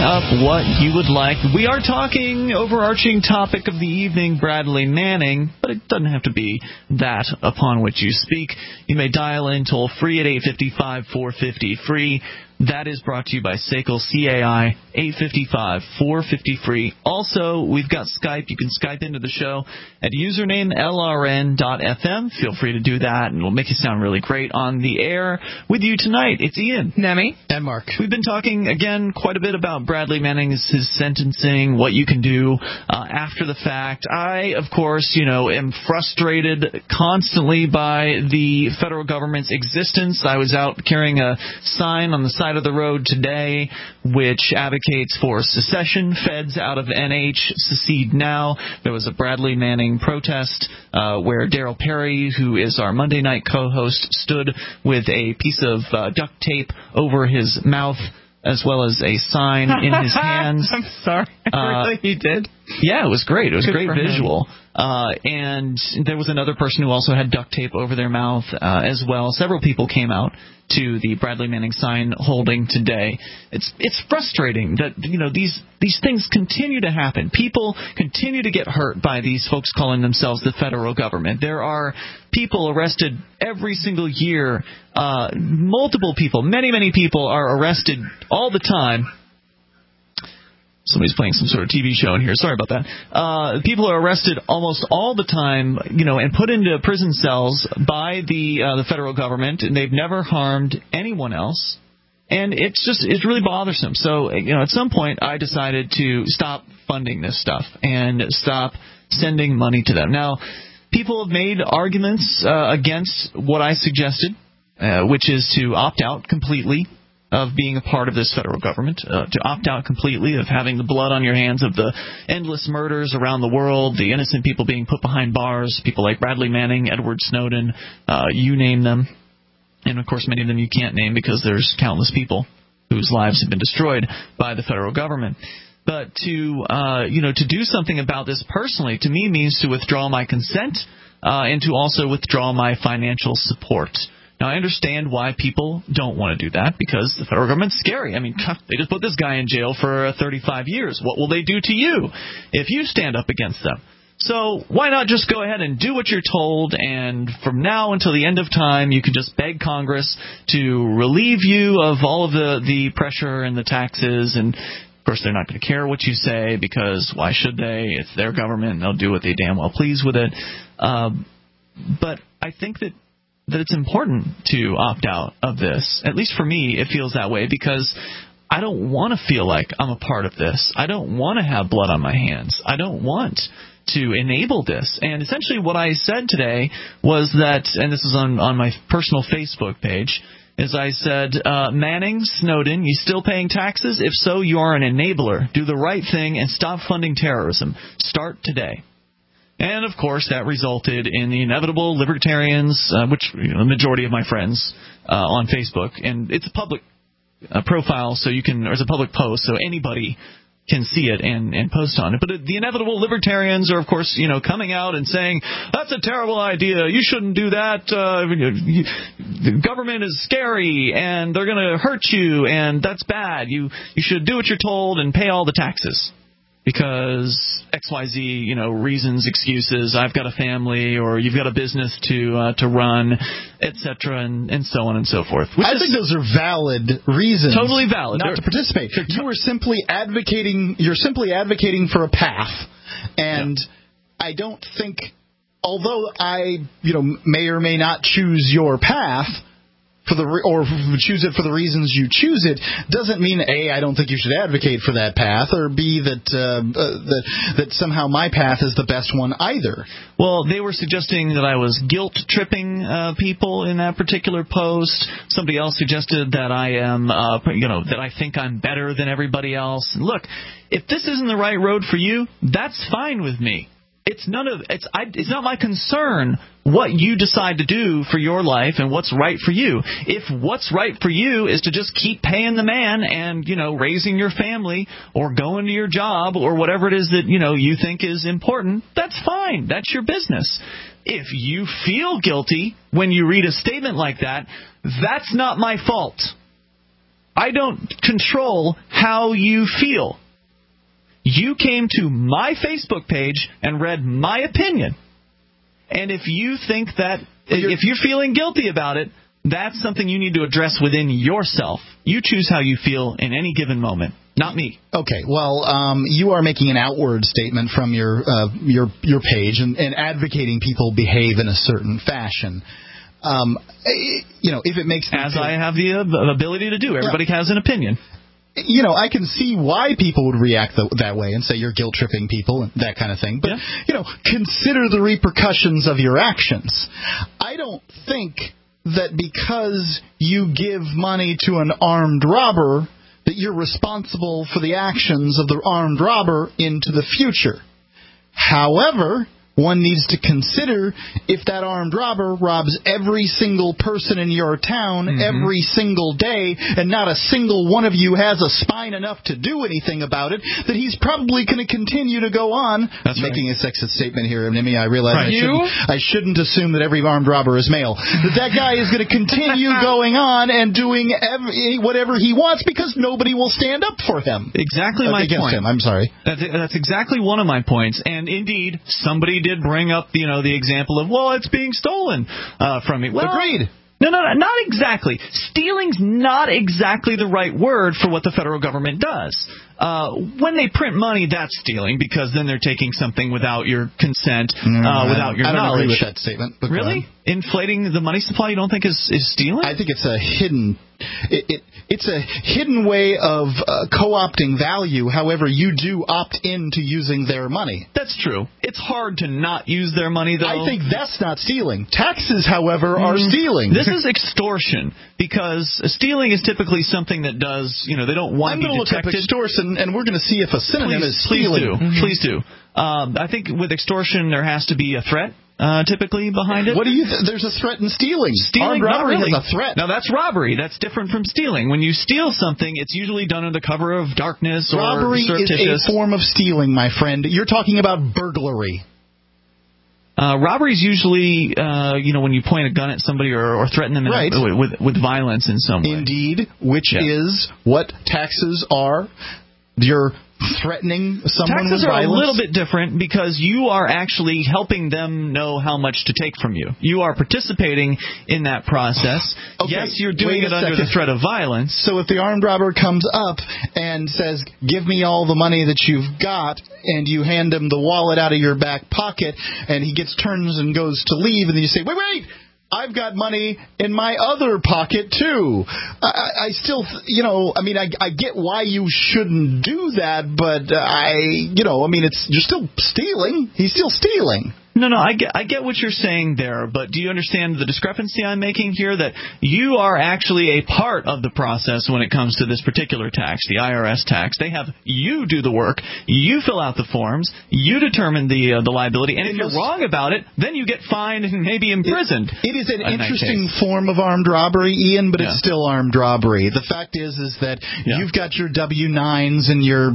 up what you would like. We are talking overarching topic of the evening, Bradley Manning, but it doesn't have to be that upon which you speak. You may dial in toll-free at 855-450-FREE. That is brought to you by SACL CAI, 855-450-FREE. Also, we've got Skype. You can Skype into the show at username LRN.FM. Feel free to do that, and it'll make you sound really great on the air. With you tonight, it's Ian. Nemi. And Mark. We've been talking, again, quite a bit about Bradley Manning's his sentencing, what you can do after the fact. I, of course, am frustrated constantly by the federal government's existence. I was out carrying a sign on the side of the road today which advocates for secession. Feds out of NH, secede now. There was a Bradley Manning protest where Daryl Perry, who is our Monday night co-host, stood with a piece of duct tape over his mouth as well as a sign in his hands. I'm sorry. Really? He did? Yeah, it was great. It was a great for visual. And there was another person who also had duct tape over their mouth as well. Several people came out to the Bradley Manning sign holding today. It's frustrating that these things continue to happen. People continue to get hurt by these folks calling themselves the federal government. There are people arrested every single year. Multiple people, many people are arrested all the time. Somebody's playing some sort of TV show in here. Sorry about that. People are arrested almost all the time, and put into prison cells by the federal government, and they've never harmed anyone else. And it's really bothersome. So, at some point, I decided to stop funding this stuff and stop sending money to them. Now, people have made arguments against what I suggested, which is to opt out completely of being a part of this federal government, to opt out completely of having the blood on your hands of the endless murders around the world, the innocent people being put behind bars, people like Bradley Manning, Edward Snowden, you name them. And, of course, many of them you can't name because there's countless people whose lives have been destroyed by the federal government. But to do something about this personally, to me, means to withdraw my consent and to also withdraw my financial support. Now, I understand why people don't want to do that, because the federal government's scary. I mean, they just put this guy in jail for 35 years. What will they do to you if you stand up against them? So why not just go ahead and do what you're told, and from now until the end of time, you can just beg Congress to relieve you of all of the pressure and the taxes. And, of course, they're not going to care what you say, because why should they? It's their government, and they'll do what they damn well please with it. But I think that it's important to opt out of this. At least for me, it feels that way, because I don't want to feel like I'm a part of this. I don't want to have blood on my hands. I don't want to enable this. And essentially what I said today was that, and this is on my personal Facebook page, is I said, Manning, Snowden, you still paying taxes? If so, you are an enabler. Do the right thing and stop funding terrorism. Start today. And, of course, that resulted in the inevitable libertarians, which the majority of my friends on Facebook, and it's a public profile, so you can, or it's a public post, so anybody can see it and post on it. But the inevitable libertarians are, of course, coming out and saying, that's a terrible idea. You shouldn't do that. The government is scary, and they're going to hurt you, and that's bad. You should do what you're told and pay all the taxes. Because XYZ, reasons, excuses, I've got a family, or you've got a business to run, etc., and so on and so forth. I think those are valid reasons. Totally valid. Not to participate. You are simply advocating. You're simply advocating for a path, and yeah. I don't think, although I, may or may not choose your path, or choose it for the reasons you choose it, doesn't mean A, I don't think you should advocate for that path, or B, that somehow my path is the best one either. Well, they were suggesting that I was guilt-tripping people in that particular post. Somebody else suggested that I am, that I think I'm better than everybody else. And look, if this isn't the right road for you, that's fine with me. It's not my concern what you decide to do for your life and what's right for you. If what's right for you is to just keep paying the man and, raising your family or going to your job or whatever it is that, you think is important, that's fine. That's your business. If you feel guilty when you read a statement like that, that's not my fault. I don't control how you feel. You came to my Facebook page and read my opinion. And if you think that, if you're feeling guilty about it, that's something you need to address within yourself. You choose how you feel in any given moment, not me. Okay, well, you are making an outward statement from your page and advocating people behave in a certain fashion. If it makes as I have the ability to do. Everybody has an opinion. I can see why people would react that way and say you're guilt-tripping people and that kind of thing. But, consider the repercussions of your actions. I don't think that because you give money to an armed robber that you're responsible for the actions of the armed robber into the future. However, one needs to consider if that armed robber robs every single person in your town every single day and not a single one of you has a spine enough to do anything about it, that he's probably going to continue to go on. That's making a sexist statement here, Nimmy. I realize I shouldn't assume that every armed robber is male. That guy is going to continue going on and doing whatever he wants because nobody will stand up for him. Exactly my point. Him. I'm sorry. That's exactly one of my points. And indeed, somebody did bring up, the example of, it's being stolen from me. Well, agreed. No, not exactly. Stealing's not exactly the right word for what the federal government does. When they print money, that's stealing because then they're taking something without your consent, without your knowledge. I don't agree with that statement. Really? Inflating the money supply you don't think is stealing? I think it's a hidden... It's a hidden way of co-opting value. However, you do opt into using their money. That's true. It's hard to not use their money, though. I think that's not stealing. Taxes, however, are stealing. This is extortion, because stealing is typically something that does, they don't want to be detected. I'm going to look up extortion, and we're going to see if a synonym is stealing. Please do. I think with extortion, there has to be a threat. Typically behind it. What do you there's a threat in stealing. Stealing, armed robbery really. has a threat. Now that's robbery. That's different from stealing. When you steal something, it's usually done under the cover of darkness or robbery surreptitious. Is a form of stealing, my friend. You're talking about burglary. Robbery is usually, when you point a gun at somebody or threaten them with violence in some way. Indeed, which is what taxes are. You're threatening someone with violence. Taxes are a little bit different because you are actually helping them know how much to take from you. You are participating in that process. Okay, yes, you're doing it under the threat of violence. So if the armed robber comes up and says, give me all the money that you've got, and you hand him the wallet out of your back pocket, and he turns and goes to leave, and then you say, wait! I've got money in my other pocket, too. I still, I get why you shouldn't do that, but you're still stealing. He's still stealing. No, I get what you're saying there, but do you understand the discrepancy I'm making here? That you are actually a part of the process when it comes to this particular tax, the IRS tax. They have you do the work, you fill out the forms, you determine the liability, and if you're wrong about it, then you get fined and maybe imprisoned. It is an interesting form of armed robbery, Ian, but it's still armed robbery. The fact is that you've got your W-9s and your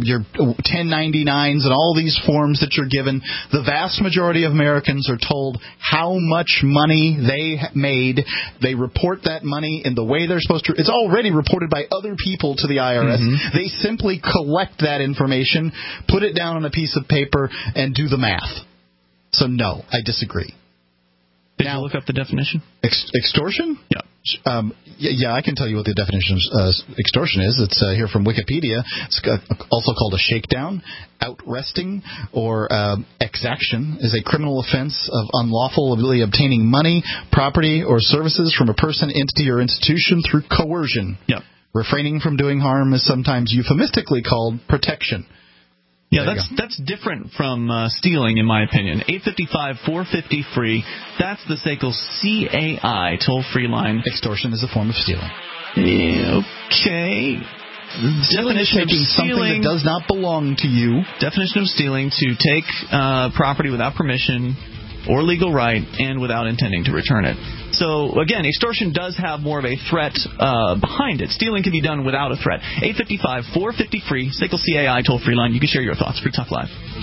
1099s and all these forms that you're given. The vast majority of Americans are told how much money they made. They report that money in the way they're supposed to. It's already reported by other people to the IRS. They simply collect that information, put it down on a piece of paper, and do the math. So, no, I disagree. Did you look up the definition? Extortion? Yeah. Yeah, I can tell you what the definition of extortion is. It's here from Wikipedia. It's also called a shakedown. Outresting or exaction is a criminal offense of unlawfully obtaining money, property, or services from a person, entity, or institution through coercion. Yeah. Refraining from doing harm is sometimes euphemistically called protection. Yeah, that's different from stealing, in my opinion. 855-450-FREE. That's the SACL CAI toll-free line. Extortion is a form of stealing. Okay. Definition of something that does not belong to you. Definition of stealing: to take property without permission or legal right and without intending to return it. So, again, extortion does have more of a threat behind it. Stealing can be done without a threat. 855-450-FREE, SACL CAI toll-free line. You can share your thoughts. Free Talk Live.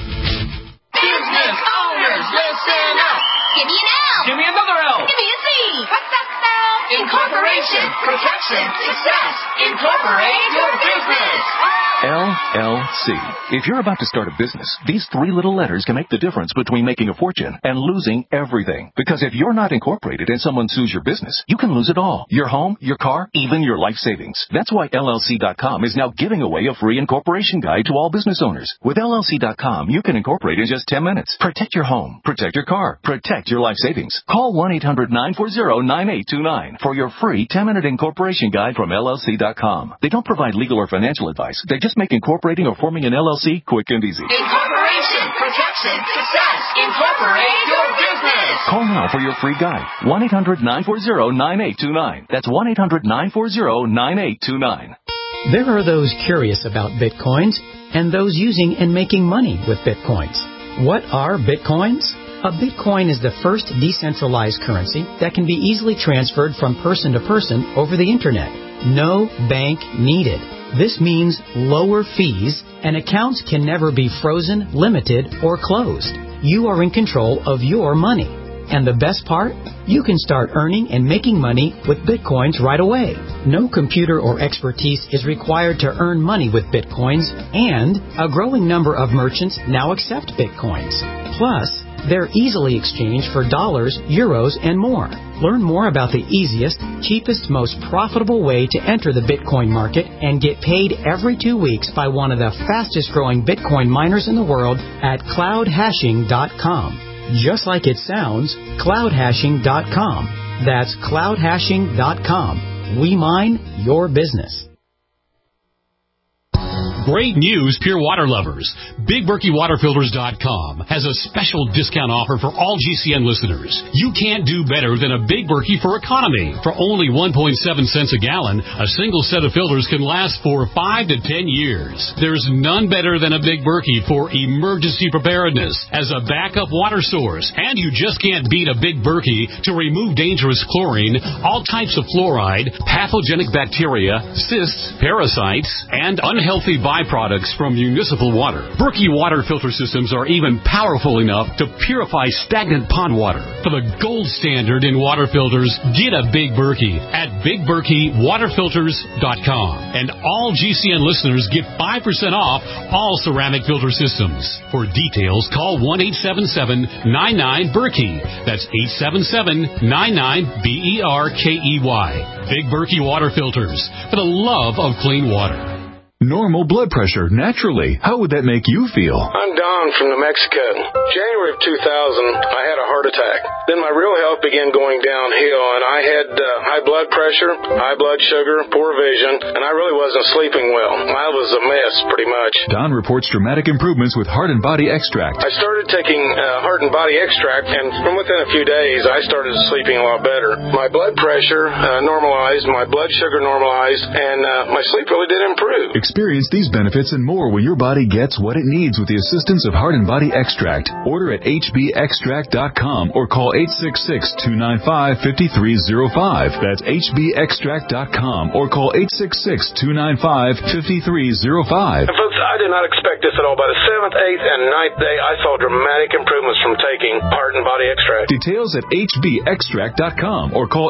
Business owners, listen up. Give me an L. Give me another L. Give me a C. What's that spell? Incorporation, protection, success. Incorporate your business. LLC. If you're about to start a business, these three little letters can make the difference between making a fortune and losing everything. Because if you're not incorporated and someone sues your business, you can lose it all. Your home, your car, even your life savings. That's why LLC.com is now giving away a free incorporation guide to all business owners. With LLC.com, you can incorporate in just 10 minutes. Protect your home. Protect your car. Protect your life savings. Call 1-800-940-9829 for your free 10-minute incorporation guide from LLC.com. They don't provide legal or financial advice. They just make incorporating or forming an LLC quick and easy. Incorporation, protection, success. Incorporate your business. Call now for your free guide. 1-800-940-9829. That's 1-800-940-9829. There are those curious about Bitcoins and those using and making money with Bitcoins. What are Bitcoins? A Bitcoin is the first decentralized currency that can be easily transferred from person to person over the Internet. No bank needed. This means lower fees, and accounts can never be frozen, limited, or closed. You are in control of your money. And the best part? You can start earning and making money with Bitcoins right away. No computer or expertise is required to earn money with Bitcoins, and a growing number of merchants now accept Bitcoins. Plus, they're easily exchanged for dollars, euros, and more. Learn more about the easiest, cheapest, most profitable way to enter the Bitcoin market and get paid every 2 weeks by one of the fastest growing Bitcoin miners in the world at cloudhashing.com. Just like it sounds, cloudhashing.com. That's cloudhashing.com. We mine your business. Great news, pure water lovers. BigBerkeyWaterFilters.com has a special discount offer for all GCN listeners. You can't do better than a Big Berkey for economy. For only 1.7 cents a gallon, a single set of filters can last for 5 to 10 years. There's none better than a Big Berkey for emergency preparedness as a backup water source. And you just can't beat a Big Berkey to remove dangerous chlorine, all types of fluoride, pathogenic bacteria, cysts, parasites, and unhealthy byproducts from municipal water. Berkey water filter systems are even powerful enough to purify stagnant pond water. For the gold standard in water filters, get a Big Berkey at BigBerkeyWaterFilters.com. And all GCN listeners get 5% off all ceramic filter systems. For details, call 1-877-99-BERKEY. That's 877-99-BERKEY. Big Berkey Water Filters, for the love of clean water. Normal blood pressure, naturally. How would that make you feel? I'm Don from New Mexico. January of 2000, I had a heart attack. Then my real health began going downhill, and I had high blood pressure, high blood sugar, poor vision, and I really wasn't sleeping well. I was a mess, pretty much. Don reports dramatic improvements with Heart and Body Extract. I started taking Heart and Body Extract, and from within a few days, I started sleeping a lot better. My blood pressure normalized, my blood sugar normalized, and my sleep really did improve. Experience these benefits and more when your body gets what it needs with the assistance of Heart and Body Extract. Order at hbextract.com or call 866-295-5305. That's hbextract.com or call 866-295-5305. And folks, I did not expect this at all. By the 7th, 8th, and 9th day, I saw dramatic improvements from taking Heart and Body Extract. Details at hbextract.com or call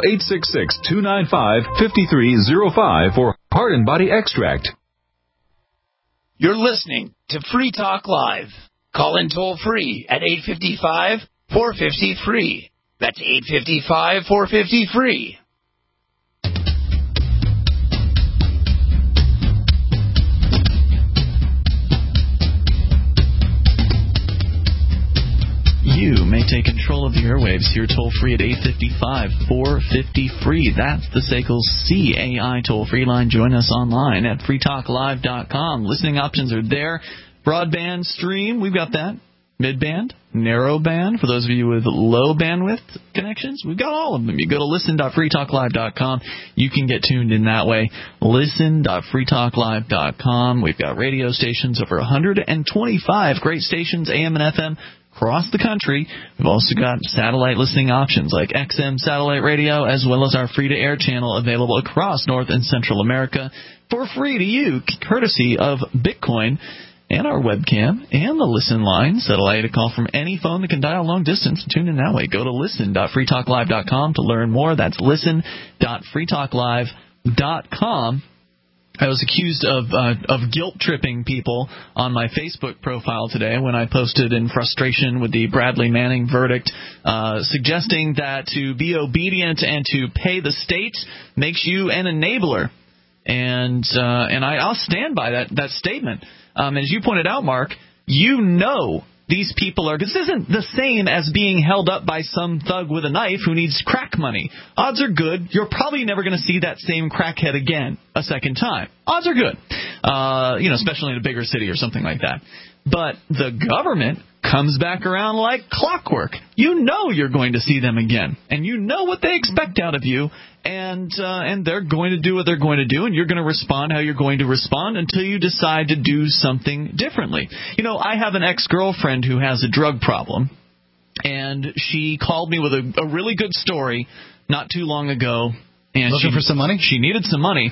866-295-5305 for Heart and Body Extract. You're listening to Free Talk Live. Call in toll free at 855-450-FREE. That's 855-450-FREE. You may take control of the airwaves here toll-free at 855-450-FREE. That's the SACL CAI toll-free line. Join us online at freetalklive.com. Listening options are there. Broadband stream, we've got that. Midband, narrowband, for those of you with low bandwidth connections, we've got all of them. You go to listen.freetalklive.com. You can get tuned in that way. Listen.freetalklive.com. We've got radio stations, over 125 great stations, AM and FM, across the country. We've also got satellite listening options like XM satellite radio, as well as our free-to-air channel available across North and Central America for free to you, courtesy of Bitcoin. and our webcam and the listen lines that allow you to call from any phone that can dial long distance. Tune in that way. Go to listen.freetalklive.com to learn more. That's listen.freetalklive.com. I was accused of guilt-tripping people on my Facebook profile today when I posted in frustration with the Bradley Manning verdict, suggesting that to be obedient and to pay the state makes you an enabler. And I'll stand by that statement. As you pointed out, Mark, you know these people are – this isn't the same as being held up by some thug with a knife who needs crack money. Odds are good you're probably never going to see that same crackhead again a second time. Odds are good, especially in a bigger city or something like that. But the government comes back around like clockwork. You know you're going to see them again, and you know what they expect out of you, and they're going to do what they're going to do, and you're going to respond how you're going to respond until you decide to do something differently. I have an ex-girlfriend who has a drug problem, and she called me with a really good story not too long ago. And looking for some money? She needed some money,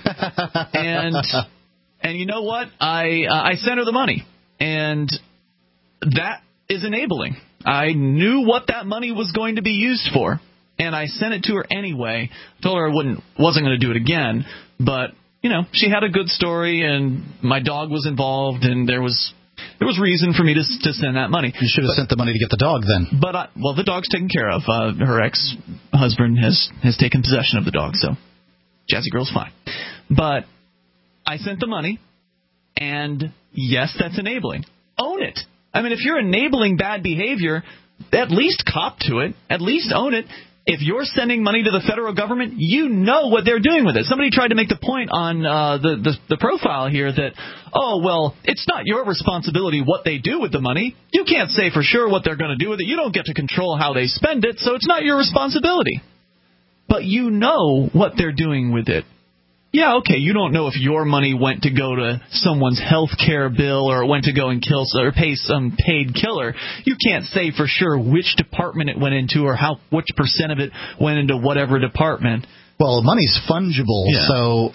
and you know what? I sent her the money. And that is enabling. I knew what that money was going to be used for, and I sent it to her anyway. Told her I wasn't going to do it again, but she had a good story, and my dog was involved, and there was reason for me to send that money. You should have sent the money to get the dog then. But the dog's taken care of. Her ex-husband has taken possession of the dog, so Jazzy Girl's fine. But I sent the money. And yes, that's enabling. Own it. I mean, if you're enabling bad behavior, at least cop to it. At least own it. If you're sending money to the federal government, you know what they're doing with it. Somebody tried to make the point on the profile here that, it's not your responsibility what they do with the money. You can't say for sure what they're going to do with it. You don't get to control how they spend it, so it's not your responsibility. But you know what they're doing with it. Yeah, okay, you don't know if your money went to go to someone's health care bill or it went to go and kill or pay some paid killer. You can't say for sure which department it went into or which percent of it went into whatever department. Well, money's fungible, so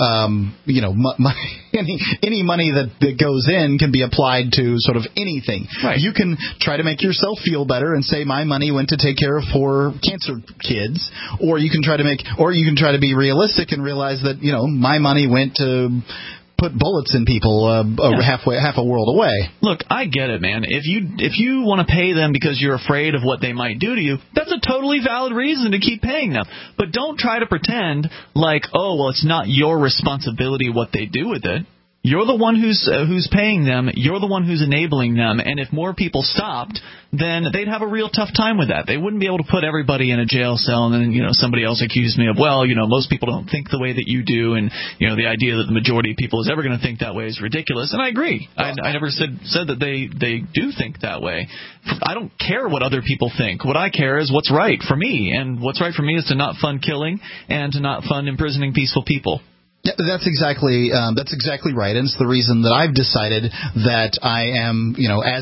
any money that goes in can be applied to sort of anything. Right. You can try to make yourself feel better and say my money went to take care of 4 cancer kids, or you can try to be realistic and realize that my money went to put bullets in people half a world away. Look, I get it, man. If you want to pay them because you're afraid of what they might do to you, that's a totally valid reason to keep paying them. But don't try to pretend like, it's not your responsibility what they do with it. You're the one who's paying them. You're the one who's enabling them. And if more people stopped, then they'd have a real tough time with that. They wouldn't be able to put everybody in a jail cell and then, somebody else accused me of, most people don't think the way that you do. And, the idea that the majority of people is ever going to think that way is ridiculous. And I agree. I never said that they do think that way. I don't care what other people think. What I care is what's right for me. And what's right for me is to not fund killing and to not fund imprisoning peaceful people. Yeah, that's exactly right, and it's the reason that I've decided that I am,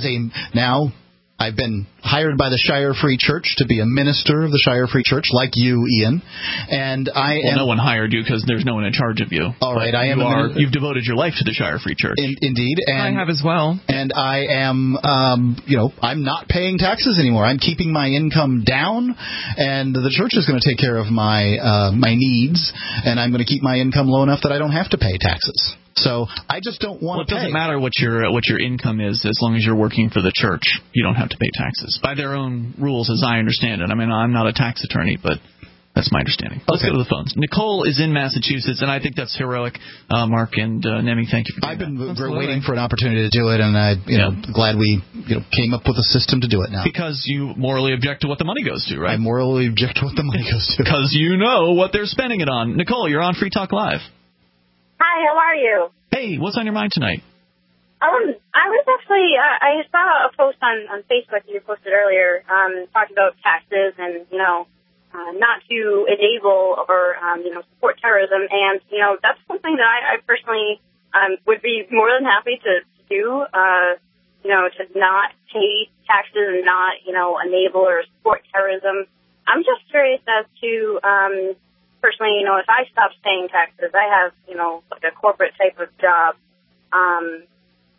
I've been hired by the Shire Free Church to be a minister of the Shire Free Church, like you, Ian. And no one hired you because there's no one in charge of you. All right, you've devoted your life to the Shire Free Church. Indeed, and I have as well. And I am, I'm not paying taxes anymore. I'm keeping my income down, and the church is going to take care of my needs, and I'm going to keep my income low enough that I don't have to pay taxes. So I just don't want to pay. It doesn't matter what your income is, as long as you're working for the church. You don't have to pay taxes by their own rules, as I understand it. I mean, I'm not a tax attorney, but that's my understanding. Let's go to the phones. Nicole is in Massachusetts, and I think that's heroic. Mark and Nemi, thank you for doing that. I've been waiting for an opportunity to do it, and I'm glad we came up with a system to do it now. Because you morally object to what the money goes to, right? I morally object to what the money goes to. Because you know what they're spending it on. Nicole, you're on Free Talk Live. Hi, how are you? Hey, what's on your mind tonight? I was actually, I saw a post on Facebook you posted earlier, talking about taxes and, not to enable or, support terrorism. And, that's something that I personally would be more than happy to do, to not pay taxes and not, enable or support terrorism. I'm just curious as to, personally, if I stopped paying taxes, I have, like a corporate type of job.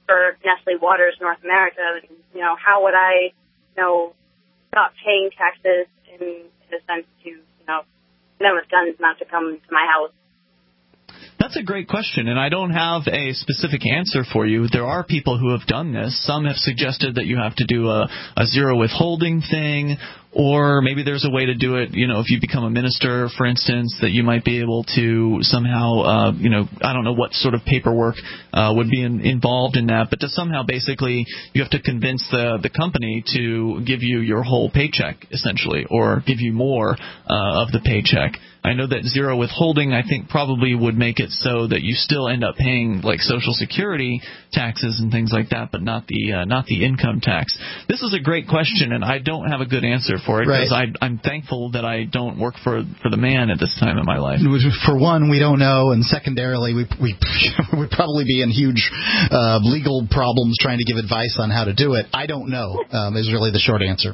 for Nestle Waters North America, you know, how would I, you know, stop paying taxes in a sense to, you know, men with guns not to come to my house? That's a great question, and I don't have a specific answer for you. There are people who have done this. Some have suggested that you have to do a zero withholding thing, or maybe there's a way to do it, you know, if you become a minister, for instance, that you might be able to somehow, you know, I don't know what sort of paperwork would be involved in that, but to somehow basically you have to convince the company to give you your whole paycheck, essentially, or give you more of the paycheck. I know that zero withholding, I think, probably would make it so that you still end up paying like Social Security taxes and things like that, but not the income tax. This is a great question, and I don't have a good answer for it because I'm thankful that I don't work for the man at this time in my life. For one, we don't know, and secondarily, we would probably be in huge legal problems trying to give advice on how to do it. I don't know is really the short answer.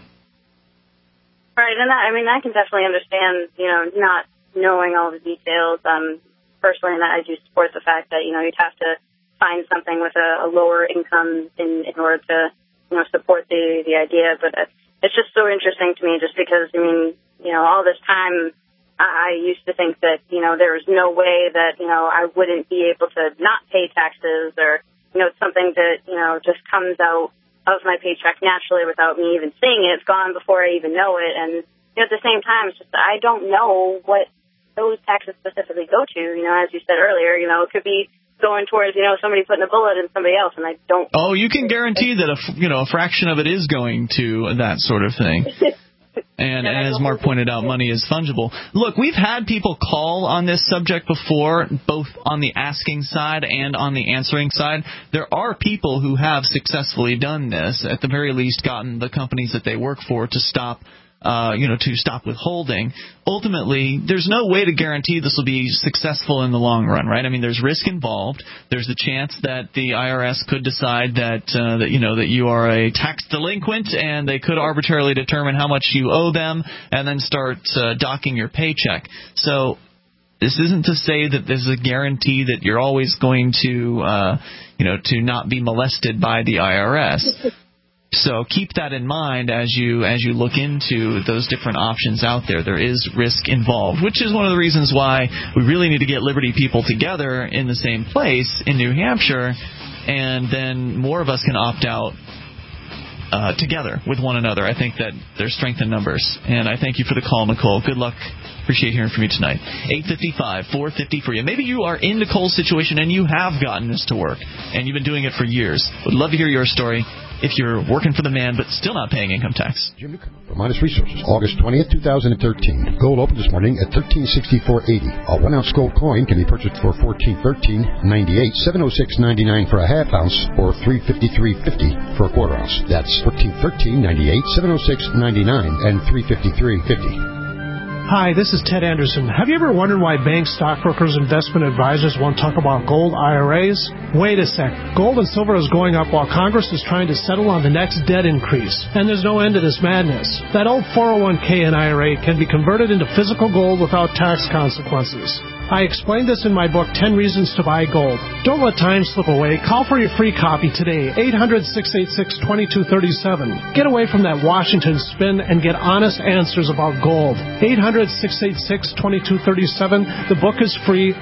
Right, and I can definitely understand, you know, not knowing all the details. Personally, and I do support the fact that, you know, you'd have to find something with a lower income in order to, you know, support the idea. But it's just so interesting to me just because, I mean, you know, all this time I used to think that, you know, there was no way that, you know, I wouldn't be able to not pay taxes or, you know, it's something that, you know, just comes out of my paycheck naturally without me even seeing it. It's gone before I even know it. And, you know, at the same time, it's just I don't know what those taxes specifically go to. You know, as you said earlier, you know, it could be going towards, you know, somebody putting a bullet in somebody else, and I don't. Oh, you can guarantee that a fraction of it is going to that sort of thing. And as Mark pointed out, money is fungible. Look, we've had people call on this subject before, both on the asking side and on the answering side. There are people who have successfully done this, at the very least gotten the companies that they work for to stop withholding. Ultimately, there's no way to guarantee this will be successful in the long run, right? I mean, there's risk involved. There's the chance that the IRS could decide that you are a tax delinquent, and they could arbitrarily determine how much you owe them, and then start docking your paycheck. So this isn't to say that there's a guarantee that you're always going to not be molested by the IRS. So keep that in mind as you look into those different options out there. There is risk involved, which is one of the reasons why we really need to get Liberty people together in the same place in New Hampshire, and then more of us can opt out together with one another. I think that there's strength in numbers. And I thank you for the call, Nicole. Good luck. Appreciate hearing from you tonight. 855-450 for you. Maybe you are in Nicole's situation and you have gotten this to work, and you've been doing it for years. Would love to hear your story if you're working for the man but still not paying income tax. Jim Newcomb from Midas Resources, August 20th, 2013. Gold opened this morning at $1364.80. A 1-ounce gold coin can be purchased for $1413.98, $706.99 for a half ounce, or $353.50 for a quarter ounce. That's $1413.98, $706.99, and $353.50. Hi, this is Ted Anderson. Have you ever wondered why banks, stockbrokers, investment advisors won't talk about gold IRAs? Wait a sec. Gold and silver is going up while Congress is trying to settle on the next debt increase. And there's no end to this madness. That old 401k and IRA can be converted into physical gold without tax consequences. I explained this in my book, 10 Reasons to Buy Gold. Don't let time slip away. Call for your free copy today, 800-686-2237. Get away from that Washington spin and get honest answers about gold. 800-686-2237. The book is free,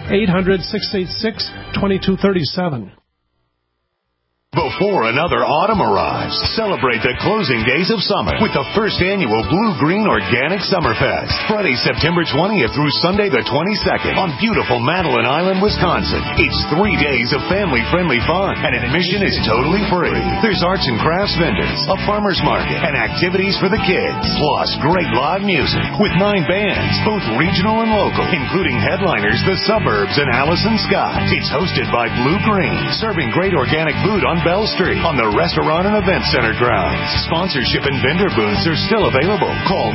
800-686-2237. Before another autumn arrives, celebrate the closing days of summer with the first annual Blue Green Organic Summerfest. Friday, September 20th through Sunday the 22nd on beautiful Madeline Island, Wisconsin. It's 3 days of family-friendly fun, and admission is totally free. There's arts and crafts vendors, a farmer's market, and activities for the kids. Plus, great live music with 9 bands, both regional and local, including headliners The Suburbs and Allison Scott. It's hosted by Blue Green, serving great organic food on Bell Street on the Restaurant and Event Center grounds. Sponsorship and vendor booths are still available. Call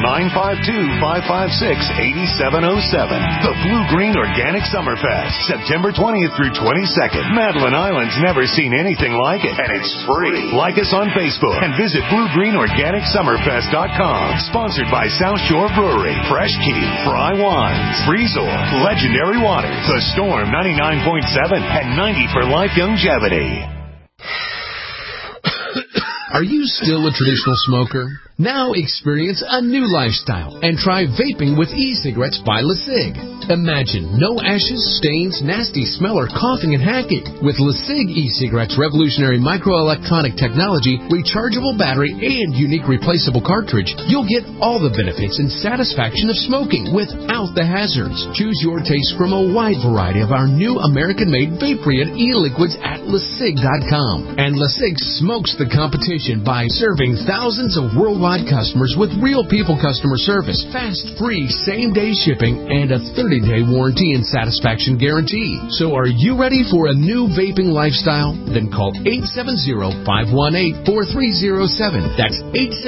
952-556-8707. The Blue Green Organic Summerfest, September 20th through 22nd. Madeline Island's never seen anything like it, and it's free. Like us on Facebook and visit BlueGreenOrganicSummerfest.com. Sponsored by South Shore Brewery, Fresh Key, Fry Wines, Freezor, Legendary Waters, The Storm 99.7, and 90 for Life Longevity. Are you still a traditional smoker? Now experience a new lifestyle and try vaping with e-cigarettes by LeSig. Imagine no ashes, stains, nasty smell, or coughing and hacking. With LeSig e-cigarettes' revolutionary microelectronic technology, rechargeable battery, and unique replaceable cartridge, you'll get all the benefits and satisfaction of smoking without the hazards. Choose your taste from a wide variety of our new American-made Vaporeon e-liquids at LeSig.com. And LeSig smokes the competition by serving thousands of worldwide customers with real people customer service, fast, free, same-day shipping, and a 30-day warranty and satisfaction guarantee. So are you ready for a new vaping lifestyle? Then call 870-518-4307. That's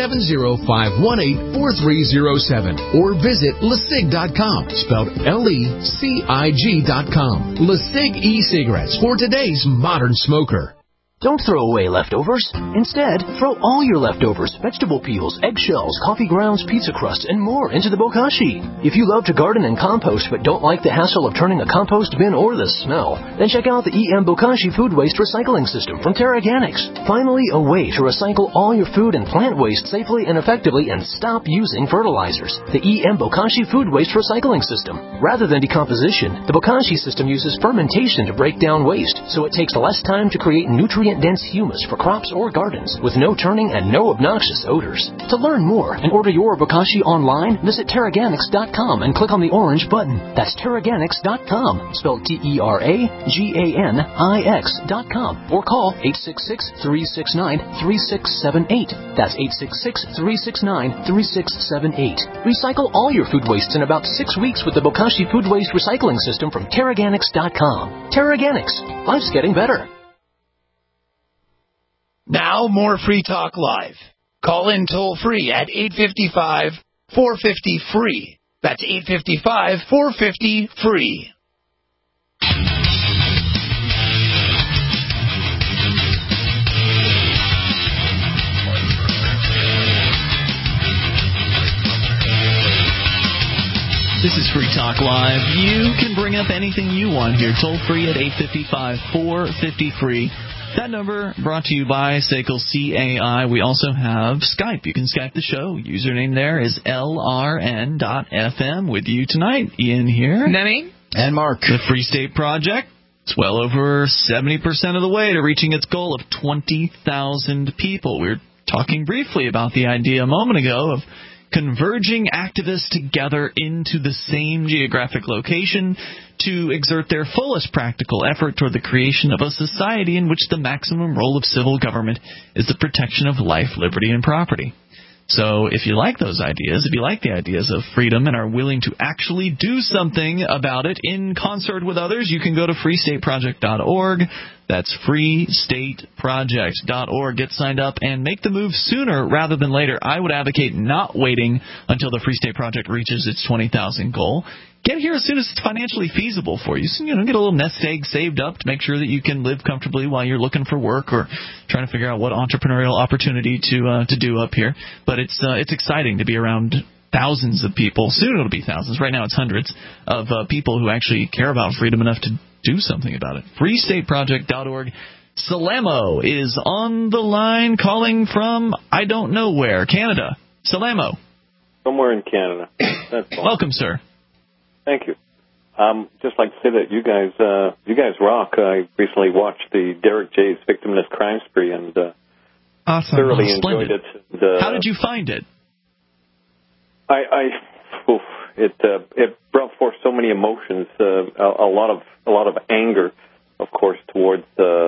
870-518-4307. Or visit LeSig.com, spelled LECIG.com. LeSig e-cigarettes for today's modern smoker. Don't throw away leftovers. Instead, throw all your leftovers, vegetable peels, eggshells, coffee grounds, pizza crusts, and more into the bokashi. If you love to garden and compost but don't like the hassle of turning a compost bin or the smell, then check out the EM Bokashi Food Waste Recycling System from TerraGanix. Finally, a way to recycle all your food and plant waste safely and effectively and stop using fertilizers. The EM Bokashi Food Waste Recycling System. Rather than decomposition, the Bokashi system uses fermentation to break down waste, so it takes less time to create nutrient-dense humus for crops or gardens with no turning and no obnoxious odors. To learn more and order your Bokashi online, visit TerraGanix.com and click on the orange button. That's TerraGanix.com, spelled TerraGanix.com, or call 866-369-3678. That's 866-369-3678. Recycle all your food wastes in about 6 weeks with the Bokashi Food Waste Recycling System from TerraGanix.com. TerraGanix. Life's getting better. Now, more Free Talk Live. Call in toll-free at 855-450-FREE. That's 855-450-FREE. This is Free Talk Live. You can bring up anything you want here. Toll-free at 855-450-FREE. That number brought to you by SACL CAI. We also have Skype. You can Skype the show. Username there is LRN.FM. With you tonight, Ian here. Nenny. And Mark. The Free State Project. It's well over 70% of the way to reaching its goal of 20,000 people. We were talking briefly about the idea a moment ago of converging activists together into the same geographic location to exert their fullest practical effort toward the creation of a society in which the maximum role of civil government is the protection of life, liberty, and property. So if you like those ideas, if you like the ideas of freedom and are willing to actually do something about it in concert with others, you can go to freestateproject.org. That's freestateproject.org. Get signed up and make the move sooner rather than later. I would advocate not waiting until the Free State Project reaches its 20,000 goal. Get here as soon as it's financially feasible for you. So, get a little nest egg saved up to make sure that you can live comfortably while you're looking for work or trying to figure out what entrepreneurial opportunity to do up here. But it's exciting to be around thousands of people. Soon it'll be thousands. Right now it's hundreds of people who actually care about freedom enough to do something about it. freestateproject.org. Salamo is on the line calling from I don't know where, Canada. Salamo. Somewhere in Canada. That's all. Welcome, sir. Thank you. Just like to say that you guys rock. I recently watched the Derek J's Victimless Crime Spree and awesome. Thoroughly enjoyed it. And, how did you find it? It brought forth so many emotions. A lot of anger, of course, towards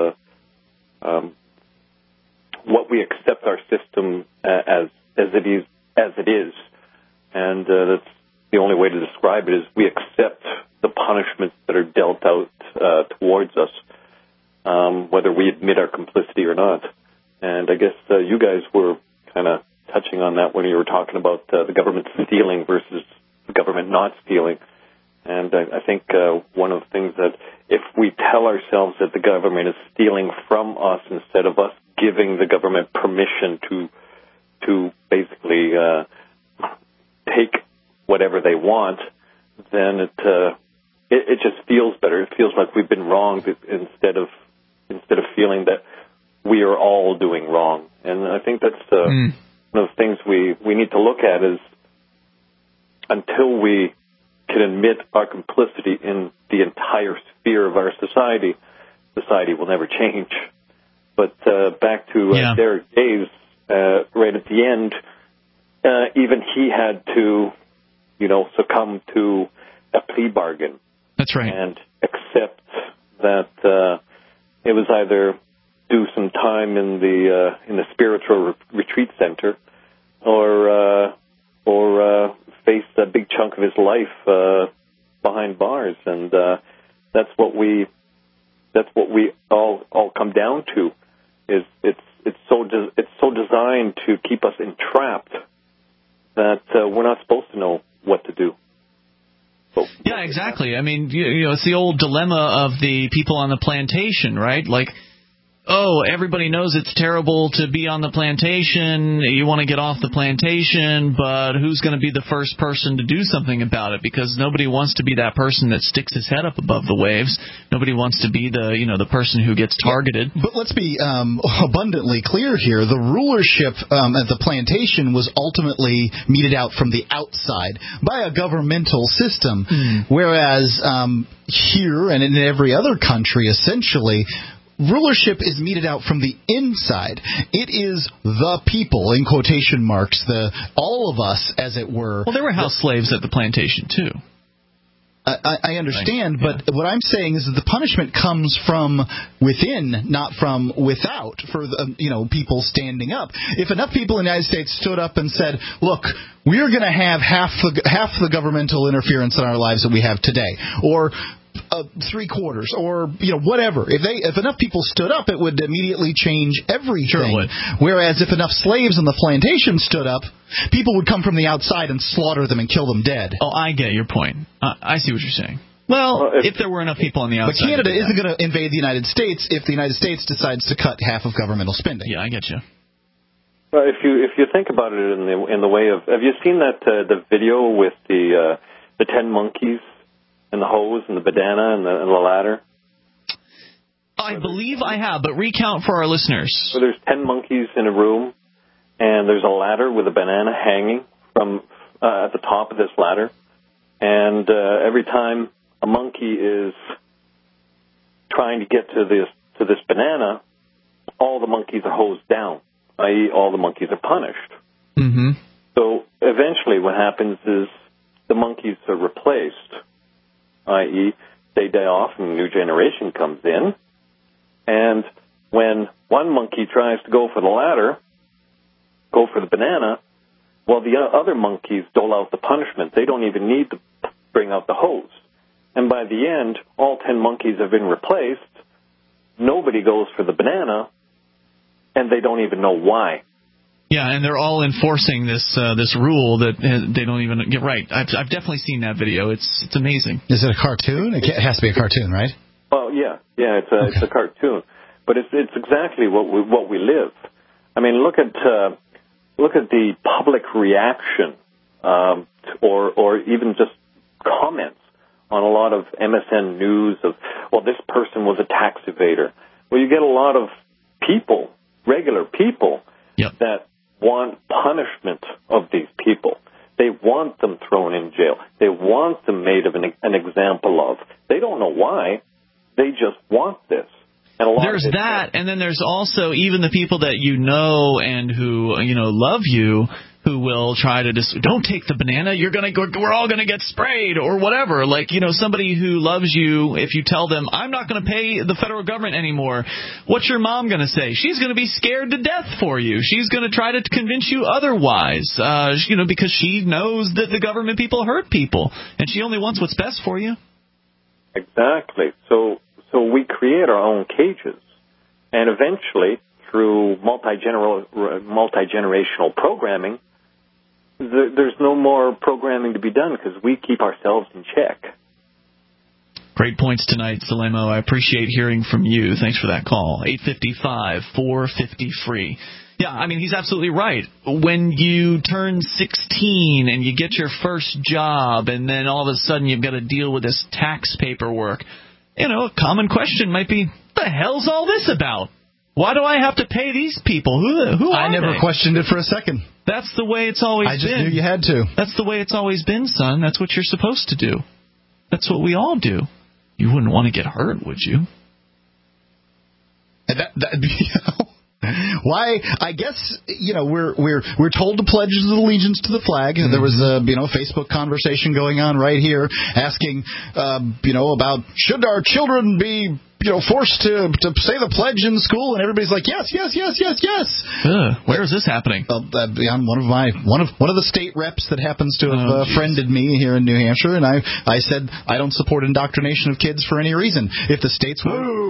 what we accept our system as it is, and that's the only way to describe it is we accept the punishments that are dealt out towards us, whether we admit our complicity or not. And I guess you guys were kind of touching on that when you were talking about the government stealing versus the government not stealing. And I think one of the things that if we tell ourselves that the government is stealing from us instead of us giving the government permission to basically take whatever they want, then it just feels better. It feels like we've been wronged instead of feeling that we are all doing wrong. And I think that's one of the things we need to look at is until we can admit our complicity in the entire sphere of our society will never change. But back to Derek Daves, right at the end, even he had to, succumb to a plea bargain. That's right. And accept that it was either do some time in the spiritual retreat center, or face a big chunk of his life behind bars, and that's what we all come down to. Is it's so designed to keep us entrapped that we're not supposed to know what to do. Yeah, exactly. I mean, it's the old dilemma of the people on the plantation, right? Like, oh, everybody knows it's terrible to be on the plantation. You want to get off the plantation, but who's going to be the first person to do something about it? Because nobody wants to be that person that sticks his head up above the waves. Nobody wants to be the person who gets targeted. But let's be abundantly clear here. The rulership at the plantation was ultimately meted out from the outside by a governmental system, whereas here and in every other country, essentially, rulership is meted out from the inside. It is the people, in quotation marks, all of us, as it were. Well, there were house slaves at the plantation, too. I understand, but what I'm saying is that the punishment comes from within, not from without, for people standing up. If enough people in the United States stood up and said, look, we're going to have half the governmental interference in our lives that we have today, or 3/4, or whatever. If enough people stood up, it would immediately change everything. Sure it would. Whereas if enough slaves on the plantation stood up, people would come from the outside and slaughter them and kill them dead. Oh, I get your point. I see what you're saying. Well, if there were enough people on the outside. But Canada isn't going to invade the United States if the United States decides to cut half of governmental spending. Yeah, I get you. Well, if you think about it in the way of, have you seen that the video with the 10 monkeys? And the hose and the banana and the ladder? I believe I have, but recount for our listeners. So there's 10 monkeys in a room, and there's a ladder with a banana hanging from at the top of this ladder. And every time a monkey is trying to get to this banana, all the monkeys are hosed down, i.e. all the monkeys are punished. Mm-hmm. So eventually what happens is the monkeys are replaced, i.e., they die off and a new generation comes in. And when one monkey tries to go for the ladder, go for the banana, well, the other monkeys dole out the punishment. They don't even need to bring out the hose. And by the end, all 10 monkeys have been replaced. Nobody goes for the banana, and they don't even know why. Yeah, and they're all enforcing this rule that they don't even get right. I've definitely seen that video. It's amazing. Is it a cartoon? It has to be a cartoon, right? Well, yeah, it's a cartoon, but it's exactly what we live. I mean, look at the public reaction, or even just comments on a lot of MSN news of, well, this person was a tax evader. Well, you get a lot of people, regular people, that want punishment of these people. They want them thrown in jail. They want them made of an example of. They don't know why. They just want this. And there's that, and then there's also even the people that and who love you, who will try to don't take the banana. We're all gonna get sprayed or whatever. Like somebody who loves you, if you tell them I'm not going to pay the federal government anymore, what's your mom going to say? She's going to be scared to death for you. She's going to try to convince you otherwise. Because she knows that the government people hurt people, and she only wants what's best for you. Exactly. So we create our own cages, and eventually, through multi-generational programming, there's no more programming to be done because we keep ourselves in check. Great points tonight, Salemo. I appreciate hearing from you. Thanks for that call. 855-450-FREE. Yeah, I mean, he's absolutely right. When you turn 16 and you get your first job, and then all of a sudden you've got to deal with this tax paperwork, a common question might be, what the hell's all this about? Why do I have to pay these people? Who are I never they? questioned it for a second. That's the way it's always been. I just knew you had to. That's the way it's always been, son. That's what you're supposed to do. That's what we all do. You wouldn't want to get hurt, would you? Why? I guess we're told to pledge allegiance to the flag. There was a Facebook conversation going on right here asking about should our children be forced to say the pledge in school, and everybody's like yes. Where is this happening? On one of the state reps that happens to have friended me here in New Hampshire, and I said I don't support indoctrination of kids for any reason. If the state's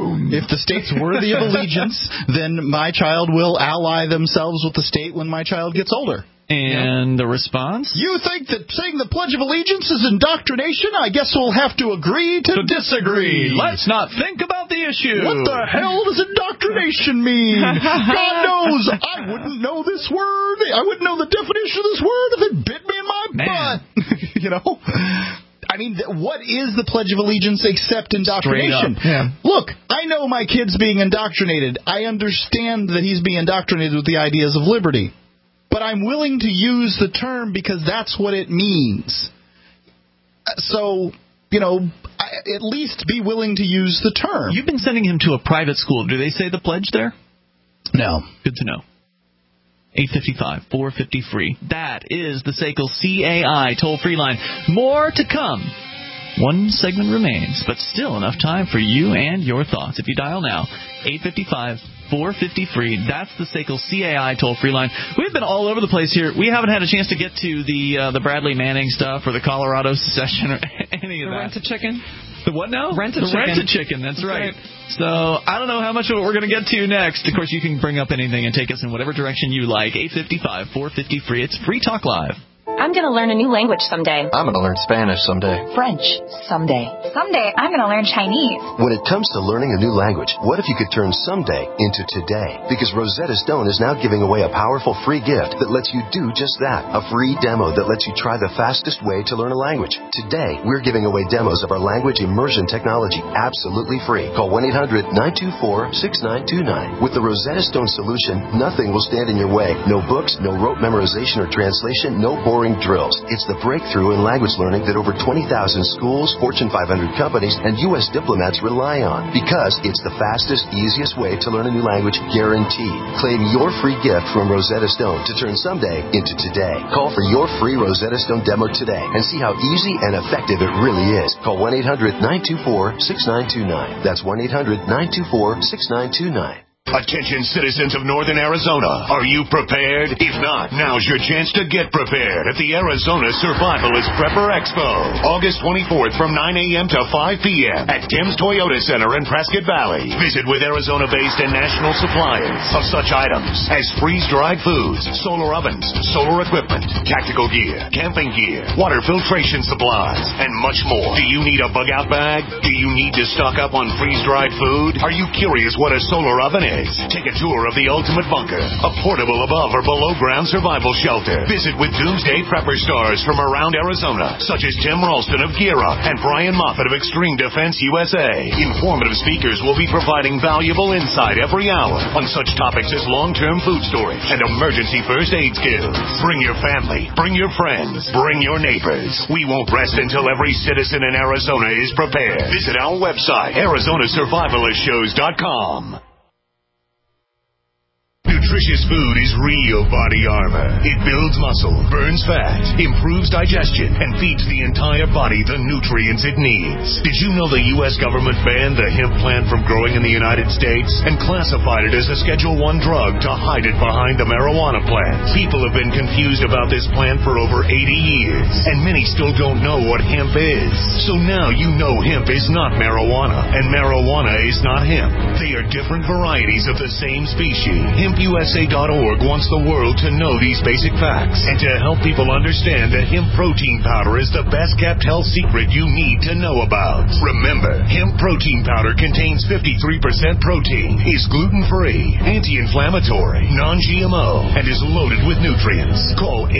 worthy of allegiance, then my child will ally themselves with the state when my child gets older. And the response? You think that saying the Pledge of Allegiance is indoctrination? I guess we'll have to agree to disagree. Let's not think about the issue. What the hell does indoctrination mean? God knows I wouldn't know this word. I wouldn't know the definition of this word if it bit me in my butt. I mean, what is the Pledge of Allegiance except indoctrination? Look, I know my kid's being indoctrinated. I understand that he's being indoctrinated with the ideas of liberty. But I'm willing to use the term because that's what it means. So, at least be willing to use the term. You've been sending him to a private school. Do they say the pledge there? No. Good to know. 855-450-FREE. That is the SACL CAI toll-free line. More to come. One segment remains, but still enough time for you and your thoughts. If you dial now, 855-450-FREE. That's the SACL CAI toll-free line. We've been all over the place here. We haven't had a chance to get to the Bradley Manning stuff or the Colorado secession or any of that. Rent-A-Chicken? The what now? Rent-A-Chicken. The Rent-A-Chicken, that's right. So I don't know how much of it we're going to get to next. Of course, you can bring up anything and take us in whatever direction you like. 855-450-FREE. It's Free Talk Live. I'm going to learn a new language someday. I'm going to learn Spanish someday. French someday. Someday I'm going to learn Chinese. When it comes to learning a new language, what if you could turn someday into today? Because Rosetta Stone is now giving away a powerful free gift that lets you do just that. A free demo that lets you try the fastest way to learn a language. Today, we're giving away demos of our language immersion technology absolutely free. Call 1-800-924-6929. With the Rosetta Stone solution, nothing will stand in your way. No books, no rote memorization or translation, no boring drills. It's the breakthrough in language learning that over 20,000 schools, Fortune 500 companies, and U.S. diplomats rely on. Because it's the fastest, easiest way to learn a new language, guaranteed. Claim your free gift from Rosetta Stone to turn someday into today. Call for your free Rosetta Stone demo today and see how easy and effective it really is. Call 1-800-924-6929. That's 1-800-924-6929. Attention citizens of Northern Arizona, are you prepared? If not, now's your chance to get prepared at the Arizona Survivalist Prepper Expo, August 24th from 9 a.m. to 5 p.m. at Tim's Toyota Center in Prescott Valley. Visit with Arizona-based and national suppliers of such items as freeze-dried foods, solar ovens, solar equipment, tactical gear, camping gear, water filtration supplies, and much more. Do you need a bug-out bag? Do you need to stock up on freeze-dried food? Are you curious what a solar oven is? Take a tour of the Ultimate Bunker, a portable above or below ground survival shelter. Visit with Doomsday Prepper stars from around Arizona, such as Tim Ralston of Gear Up and Brian Moffat of Extreme Defense USA. Informative speakers will be providing valuable insight every hour on such topics as long-term food storage and emergency first aid skills. Bring your family, bring your friends, bring your neighbors. We won't rest until every citizen in Arizona is prepared. Visit our website, ArizonaSurvivalistshows.com. Nutritious food is real body armor. It builds muscle, burns fat, improves digestion, and feeds the entire body the nutrients it needs. Did you know the U.S. government banned the hemp plant from growing in the United States and classified it as a Schedule I drug to hide it behind the marijuana plant? People have been confused about this plant for over 80 years, and many still don't know what hemp is. So now you know hemp is not marijuana, and marijuana is not hemp. They are different varieties of the same species. Hemp USA HempUSA.org wants the world to know these basic facts and to help people understand that hemp protein powder is the best kept health secret you need to know about. Remember, hemp protein powder contains 53% protein, is gluten-free, anti-inflammatory, non-GMO, and is loaded with nutrients. Call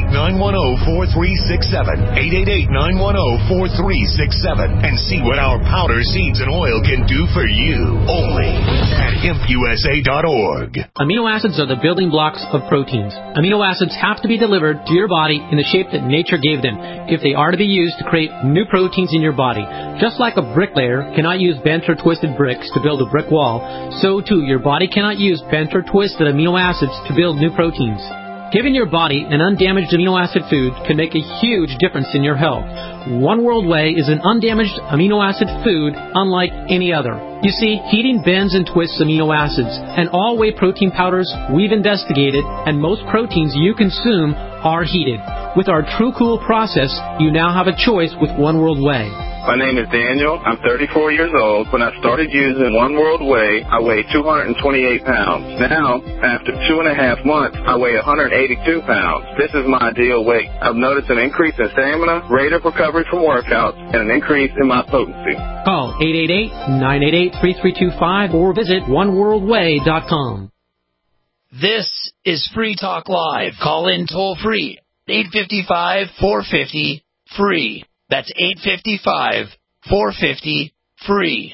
888-910-4367, 888-910-4367, and see what our powder, seeds, and oil can do for you. Only at HempUSA.org. Amino acids are the building blocks of proteins. Amino acids have to be delivered to your body in the shape that nature gave them if they are to be used to create new proteins in your body. Just like a bricklayer cannot use bent or twisted bricks to build a brick wall, so too your body cannot use bent or twisted amino acids to build new proteins. Giving your body an undamaged amino acid food can make a huge difference in your health. One World Whey is an undamaged amino acid food unlike any other. You see, heating bends and twists amino acids, and all whey protein powders we've investigated, and most proteins you consume are heated. With our True Cool process, you now have a choice with One World Whey. My name is Daniel. I'm 34 years old. When I started using One World Whey, I weighed 228 pounds. Now, after 2.5 months, I weigh 182 pounds. This is my ideal weight. I've noticed an increase in stamina, rate of recovery from workouts, and an increase in my potency. Call 888-988-3325 or visit oneworldwhey.com. This is Free Talk Live. Call in toll free. 855-450-FREE. That's 855-450-FREE.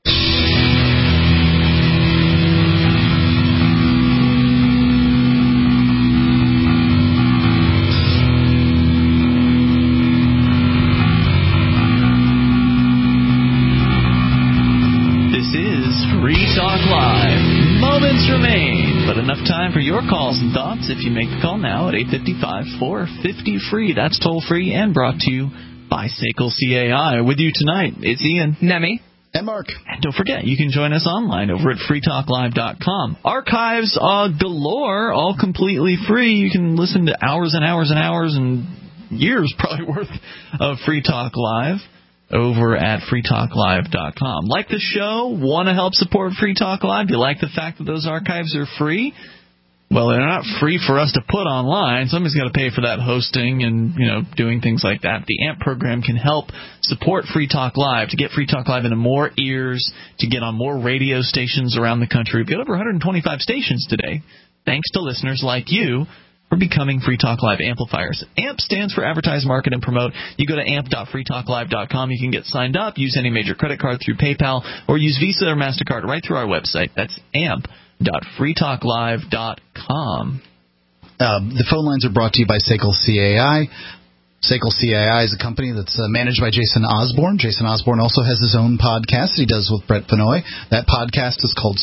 This is Free Talk Live. Moments remain, but enough time for your calls and thoughts if you make the call now at 855-450-FREE. That's toll-free and brought to you by SACL CAI. With you tonight, it's Ian, Nemi, and Mark. And don't forget, you can join us online over at freetalklive.com. Archives galore, all completely free. You can listen to hours and hours and hours and years probably worth of Free Talk Live over at freetalklive.com. Like the show? Want to help support Free Talk Live? Do you like the fact that those archives are free? Well, they're not free for us to put online. Somebody's got to pay for that hosting and, doing things like that. The AMP program can help support Free Talk Live, to get Free Talk Live into more ears, to get on more radio stations around the country. We've got over 125 stations today, thanks to listeners like you for becoming Free Talk Live amplifiers. AMP stands for Advertise, Market, and Promote. You go to amp.freetalklive.com. You can get signed up, use any major credit card through PayPal, or use Visa or MasterCard right through our website. That's amp.freetalklive.com. The phone lines are brought to you by SACL CAI. SACL CAI is a company that's managed by Jason Osborne. Jason Osborne also has his own podcast that he does with Brett Vinoy. That podcast is called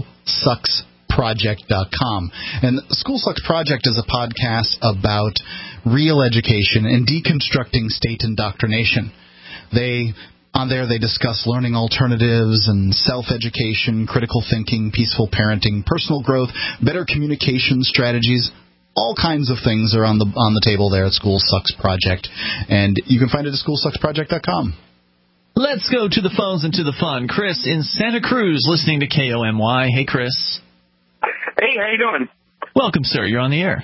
SchoolSucksProject.com. And School Sucks Project is a podcast about real education and deconstructing state indoctrination. On there, they discuss learning alternatives and self-education, critical thinking, peaceful parenting, personal growth, better communication strategies. All kinds of things are on the table there at School Sucks Project. And you can find it at schoolsucksproject.com. Let's go to the phones and to the fun. Chris in Santa Cruz listening to KOMY. Hey, Chris. Hey, how you doing? Welcome, sir. You're on the air.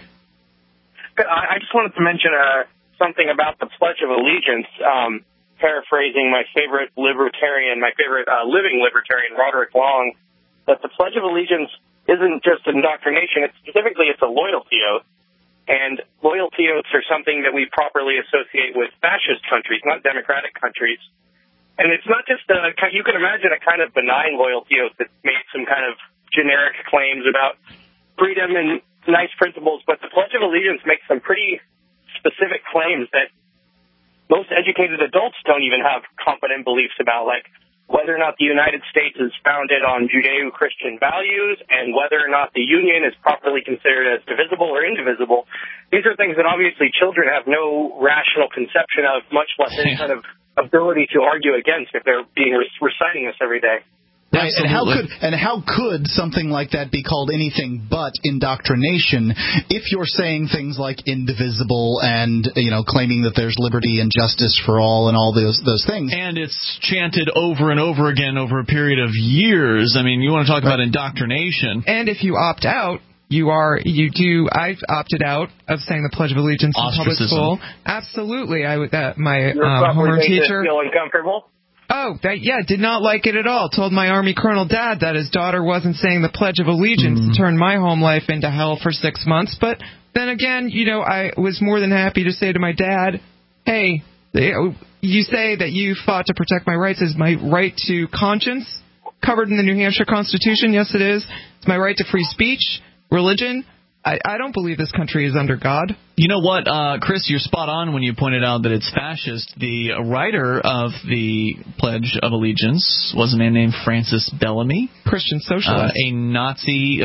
I just wanted to mention something about the Pledge of Allegiance. Paraphrasing my favorite living libertarian, Roderick Long, that the Pledge of Allegiance isn't just indoctrination, it's a loyalty oath. And loyalty oaths are something that we properly associate with fascist countries, not democratic countries. And it's not just you can imagine a kind of benign loyalty oath that made some kind of generic claims about freedom and nice principles, but the Pledge of Allegiance makes some pretty specific claims that most educated adults don't even have competent beliefs about, like whether or not the United States is founded on Judeo-Christian values and whether or not the Union is properly considered as divisible or indivisible. These are things that obviously children have no rational conception of, much less any kind of ability to argue against if they're being reciting this every day. Right, and how could something like that be called anything but indoctrination if you're saying things like indivisible and claiming that there's liberty and justice for all and all those things? And it's chanted over and over again over a period of years. I mean, you want to talk about indoctrination. And if you opt out, I've opted out of saying the Pledge of Allegiance in public school. Absolutely. My homeroom teacher. Feel uncomfortable? Oh, did not like it at all. Told my Army Colonel Dad that his daughter wasn't saying the Pledge of Allegiance and turned my home life into hell for 6 months. But then again, I was more than happy to say to my dad, hey, you say that you fought to protect my rights. Is my right to conscience covered in the New Hampshire Constitution? Yes, it is. It's my right to free speech, religion. I don't believe this country is under God. You know what, Chris, you're spot on when you pointed out that it's fascist. The writer of the Pledge of Allegiance was a man named Francis Bellamy. Christian socialist. A Nazi,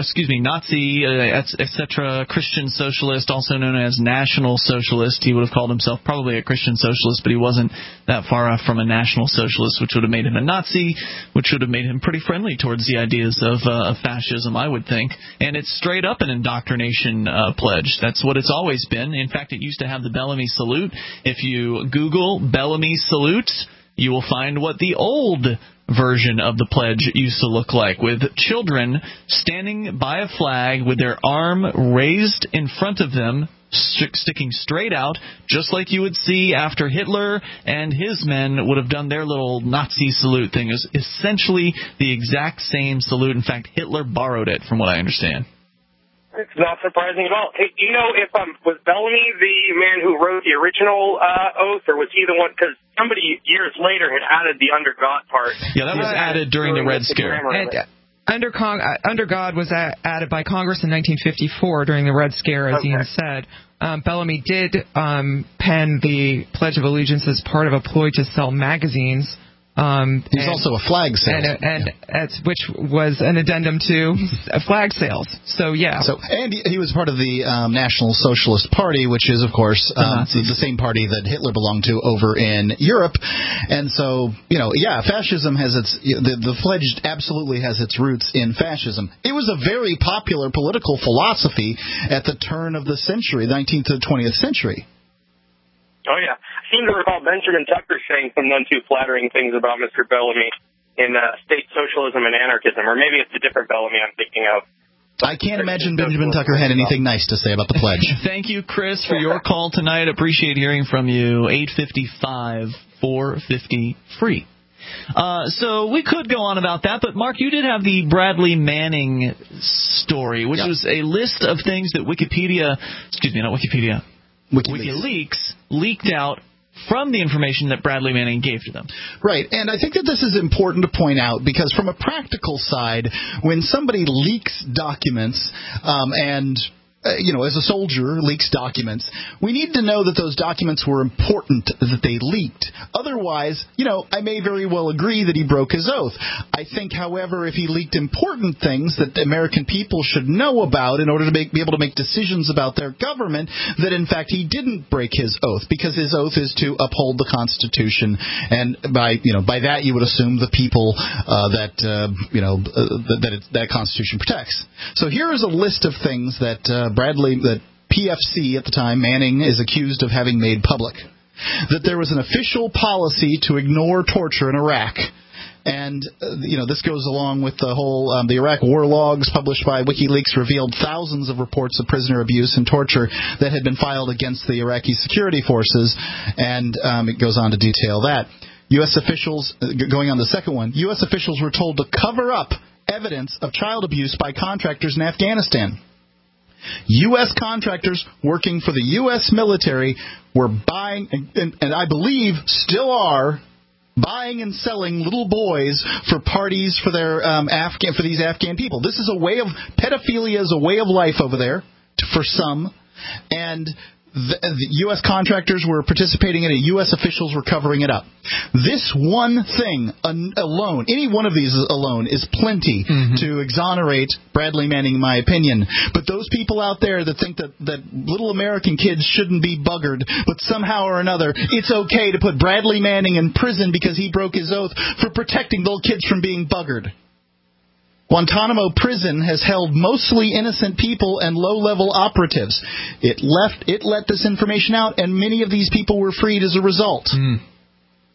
etc., Christian socialist, also known as National Socialist. He would have called himself probably a Christian socialist, but he wasn't that far off from a National Socialist, which would have made him a Nazi, which would have made him pretty friendly towards the ideas of fascism, I would think. And it's straight up an indoctrination pledge. That's what it's always been. In fact, it used to have the Bellamy salute. If you Google Bellamy salute, you will find what the old version of the pledge used to look like, with children standing by a flag with their arm raised in front of them, sticking straight out, just like you would see after Hitler and his men would have done their little Nazi salute thing. It was essentially the exact same salute. In fact, Hitler borrowed it, from what I understand. It's not surprising at all. Hey, do you know if was Bellamy the man who wrote the original oath, or was he the one? Because somebody years later had added the under God part. Yeah, that was added during the Red Scare. Under God was added by Congress in 1954 during the Red Scare, as Ian said. Bellamy did pen the Pledge of Allegiance as part of a ploy to sell magazines. He's also a flag sales, which was an addendum to flag sales. So and he was part of the National Socialist Party, which is, of course, the same party that Hitler belonged to over in Europe. And so, fascism has the pledge absolutely has its roots in fascism. It was a very popular political philosophy at the turn of the century, 19th to the 20th century. Oh, yeah. I seem to recall Benjamin Tucker saying some none too flattering things about Mr. Bellamy in State Socialism and Anarchism, or maybe it's a different Bellamy I'm thinking of. I can't imagine Benjamin Tucker had anything nice to say about the pledge. Thank you, Chris, for your call tonight. Appreciate hearing from you. 855-450 free. So we could go on about that, but Mark, you did have the Bradley Manning story, which was a list of things that WikiLeaks leaked out from the information that Bradley Manning gave to them. Right, and I think that this is important to point out, because from a practical side, when somebody leaks documents as a soldier leaks documents, we need to know that those documents were important, that they leaked. Otherwise, I may very well agree that he broke his oath. I think, however, if he leaked important things that the American people should know about in order to be able to make decisions about their government, that in fact he didn't break his oath, because his oath is to uphold the Constitution, and by that you would assume the people that Constitution protects. So here is a list of things that that PFC at the time, Manning, is accused of having made public. That there was an official policy to ignore torture in Iraq. And, this goes along with the whole, the Iraq war logs published by WikiLeaks revealed thousands of reports of prisoner abuse and torture that had been filed against the Iraqi security forces. And it goes on to detail that. U.S. officials, going on the second one, U.S. officials were told to cover up evidence of child abuse by contractors in Afghanistan. U.S. contractors working for the U.S. military were buying, and I believe still are, buying and selling little boys for parties for their for these Afghan people. This is a way of pedophilia is a way of life over there for some, and the U.S. contractors were participating in it. U.S. officials were covering it up. This one thing alone, any one of these alone, is plenty to exonerate Bradley Manning, in my opinion. But those people out there that think that little American kids shouldn't be buggered, but somehow or another it's okay to put Bradley Manning in prison because he broke his oath for protecting little kids from being buggered. Guantanamo prison has held mostly innocent people and low-level operatives. It let this information out, and many of these people were freed as a result.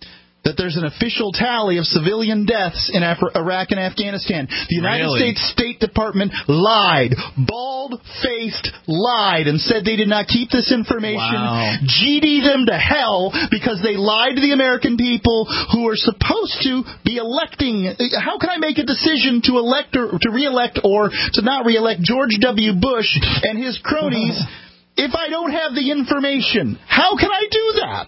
that there's an official tally of civilian deaths in Iraq and Afghanistan. The United States State Department lied, bald-faced lied, and said they did not keep this information. Wow. GD them to hell because they lied to the American people who are supposed to be electing. How can I make a decision to elect or to re-elect or to not re-elect George W. Bush and his cronies if I don't have the information? How can I do that?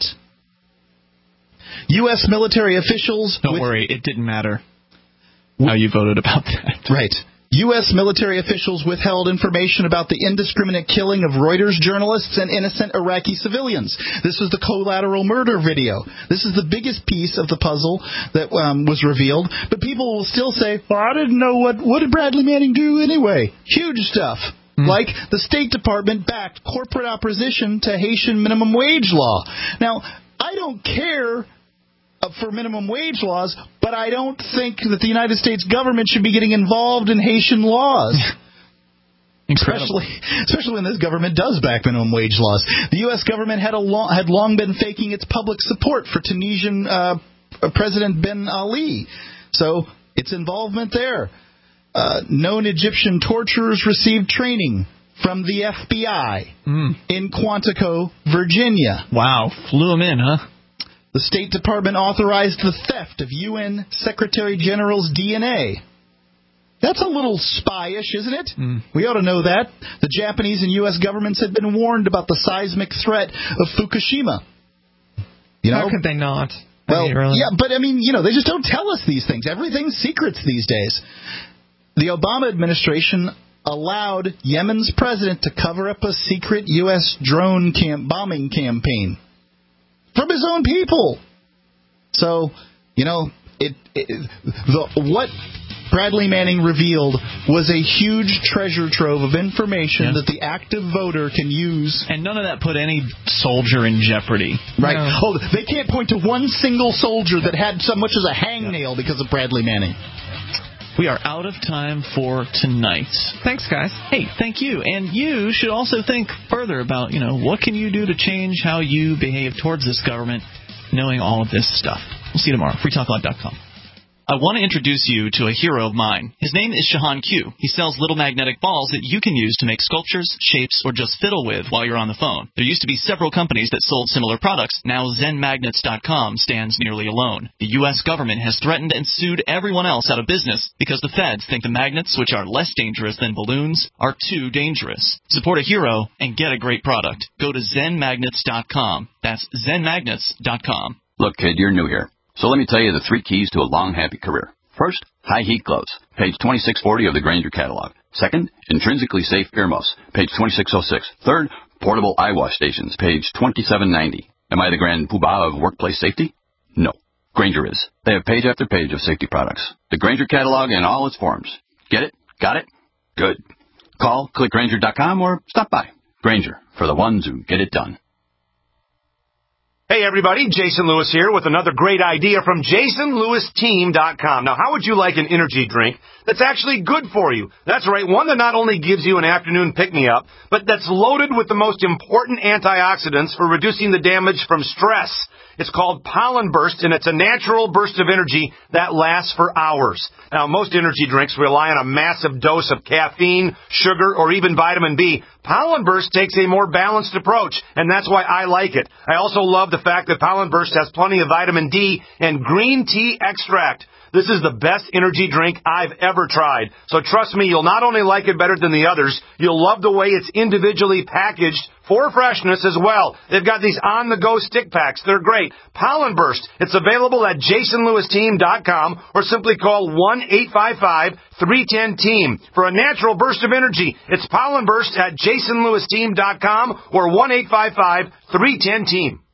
U.S. military officials... Don't worry, it didn't matter how you voted about that. Right. U.S. military officials withheld information about the indiscriminate killing of Reuters journalists and innocent Iraqi civilians. This was the collateral murder video. This is the biggest piece of the puzzle that was revealed. But people will still say, well, I didn't know what did Bradley Manning do anyway? Huge stuff. Like the State Department backed corporate opposition to Haitian minimum wage law. Now, I don't care for minimum wage laws, but I don't think that the United States government should be getting involved in Haitian laws. Especially when this government does back minimum wage laws. The U.S. government had long been faking its public support for Tunisian President Ben Ali. So its involvement there. Known Egyptian torturers received training from the FBI in Quantico, Virginia. Wow, flew them in, huh? The State Department authorized the theft of UN Secretary General's DNA. That's a little spy-ish, isn't it? We ought to know that. The Japanese and U.S. governments had been warned about the seismic threat of Fukushima. How could they not? Well, yeah, but I mean, they just don't tell us these things. Everything's secrets these days. The Obama administration allowed Yemen's president to cover up a secret U.S. drone bombing campaign from his own people. So, what Bradley Manning revealed was a huge treasure trove of information that the active voter can use. And none of that put any soldier in jeopardy. Right. No. Oh, they can't point to one single soldier that had so much as a hangnail because of Bradley Manning. We are out of time for tonight. Thanks, guys. Hey, thank you. And you should also think further about, what can you do to change how you behave towards this government, knowing all of this stuff. We'll see you tomorrow. FreeTalkLive.com. I want to introduce you to a hero of mine. His name is Shahan Q. He sells little magnetic balls that you can use to make sculptures, shapes, or just fiddle with while you're on the phone. There used to be several companies that sold similar products. Now ZenMagnets.com stands nearly alone. The U.S. government has threatened and sued everyone else out of business because the feds think the magnets, which are less dangerous than balloons, are too dangerous. Support a hero and get a great product. Go to ZenMagnets.com. That's ZenMagnets.com. Look, kid, you're new here. So let me tell you the 3 keys to a long, happy career. First, high heat gloves, page 2640 of the Grainger catalog. Second, intrinsically safe earmuffs, page 2606. Third, portable eye wash stations, page 2790. Am I the grand poobah of workplace safety? No. Grainger is. They have page after page of safety products. The Grainger catalog in all its forms. Get it? Got it? Good. Call, click Grainger.com, or stop by. Grainger, for the ones who get it done. Hey everybody, Jason Lewis here with another great idea from JasonLewisTeam.com. Now, how would you like an energy drink that's actually good for you? That's right, one that not only gives you an afternoon pick-me-up, but that's loaded with the most important antioxidants for reducing the damage from stress. It's called Pollen Burst, and it's a natural burst of energy that lasts for hours. Now, most energy drinks rely on a massive dose of caffeine, sugar, or even vitamin B. Pollen Burst takes a more balanced approach, and that's why I like it. I also love the fact that Pollen Burst has plenty of vitamin D and green tea extract. This is the best energy drink I've ever tried. So trust me, you'll not only like it better than the others, you'll love the way it's individually packaged for freshness as well. They've got these on-the-go stick packs. They're great. Pollen Burst. It's available at JasonLewisTeam.com or simply call 1-855-310-TEAM for a natural burst of energy. It's Pollen Burst at JasonLewisTeam.com or 1-855-310-TEAM.